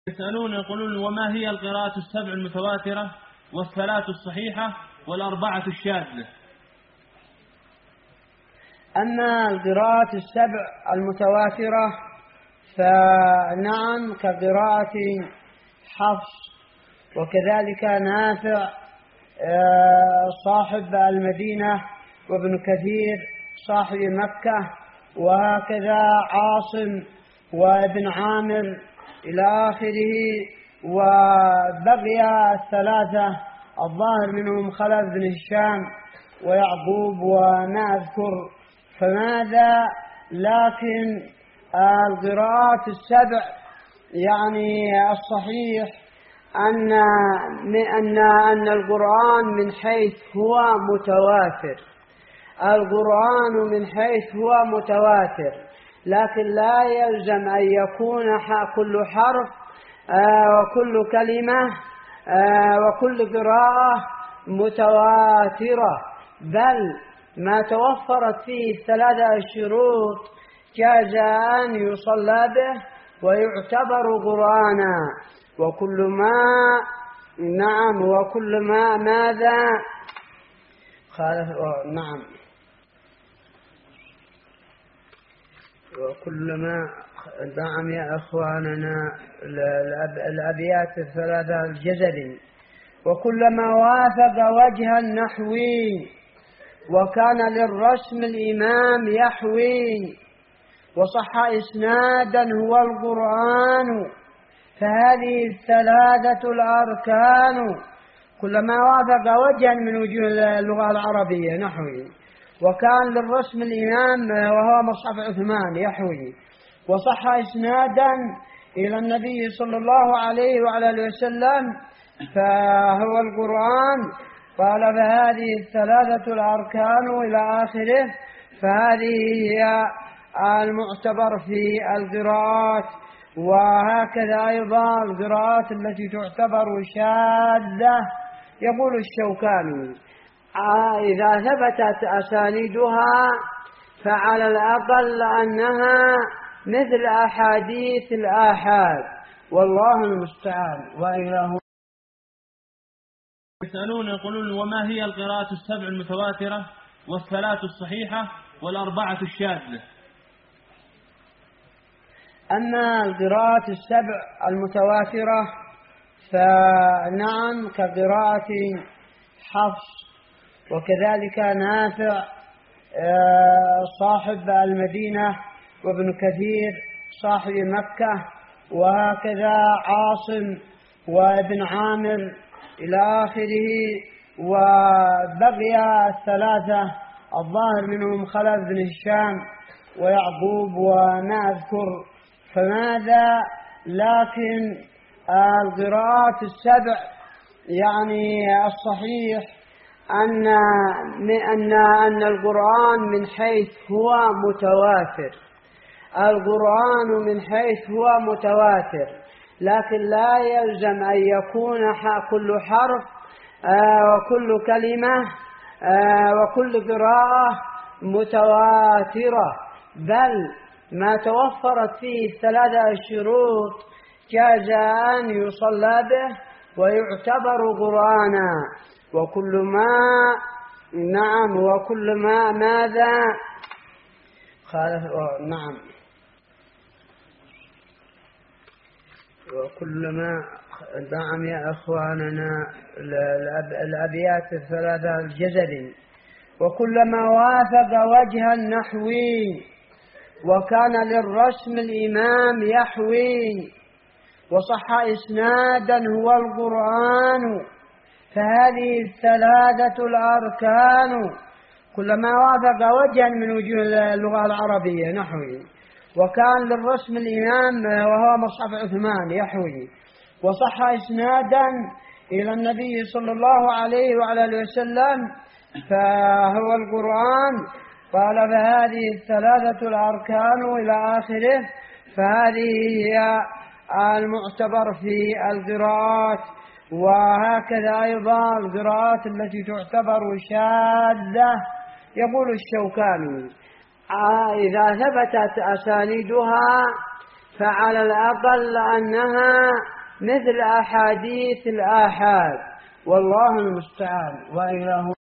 يسألون يقولون وما هي القراءة السبع المتواترة والثلاث الصحيحة والأربعة الشاذة؟ أما القراءة السبع المتواترة فنعم كقراءة حفص وكذلك نافع صاحب المدينة وابن كثير صاحب مكة وهكذا عاصم وابن عامر إلى آخره. وبقي الثلاثة الظاهر منهم خلف بن هشام ويعقوب وما أذكر فماذا. لكن القراءات السبع يعني الصحيح أن القرآن من حيث هو متواتر، القرآن من حيث هو متواتر، لكن لا يلزم أن يكون كل حرف وكل كلمة وكل قراءة متواترة، بل ما توفرت فيه الثلاثة الشروط جاز أن يصلى به ويعتبر قرآنا. وكل ما ماذا خالف نعم وكل ما نعم يا أخواننا الأبيات الثلاثة الجزري وكلما وافق وجه النحوي وكان للرسم الإمام يحوي وصح إسنادا هو القرآن فهذه الثلاثة الأركان. كلما وافق وجها من وجوه اللغة العربية نحوي وكان للرسم الإمام وهو مصحف عثمان يحوي وصح إسنادا إلى النبي صلى الله عليه وعلى آله وسلم فهو القرآن. قال فهذه الثلاثة الأركان إلى آخره. فهذه هي المعتبر في القراءات. وهكذا أيضا القراءات التي تعتبر شاذة يقول الشوكاني إذا ثبتت أسانيدها فعلى الأقل أنها مثل أحاديث الآحاد والله المستعان وإله. يسألون يقولون وما هي القراءة السبع المتواترة والثلاث الصحيحة والأربعة الشاذة؟ أما القراءة السبع المتواترة فنعم كقراءة حفص وكذلك نافع صاحب المدينة وابن كثير صاحب مكة وهكذا عاصم وابن عامر إلى آخره. وبقي الثلاثة الظاهر منهم خلف بن هشام ويعقوب وما أذكر فماذا. لكن القراءات السبع يعني الصحيح أن القرآن من حيث هو متواتر، القرآن من حيث هو متواتر، لكن لا يلزم أن يكون كل حرف وكل كلمة وكل قراءة متواترة، بل ما توفرت فيه الثلاثة الشروط جاز أن يصلى به ويعتبر قرآنا. وكل ما ماذا خالف نعم وكل ما نعم يا أخواننا الأبيات الثلاثة الجزري وكلما وافق وجه النحوي وكان للرسم الإمام يحوي وصح إسنادا هو القرآن فهذه الثلاثة الأركان. كلما وافق وجها من وجوه اللغة العربية نحوي وكان للرسم الإمام وهو مصحف عثمان يحوي وصح إسنادا إلى النبي صلى الله عليه وعلى آله وسلم فهو القرآن. قال فهذه الثلاثة الأركان إلى آخره. فهذه هي المعتبر في القراءات. وهكذا أيضا القراءات التي تعتبر شاذة يقول الشوكاني إذا ثبتت أسانيدها فعلى الأقل أنها مثل أحاديث الآحاد، والله المستعان. وإلى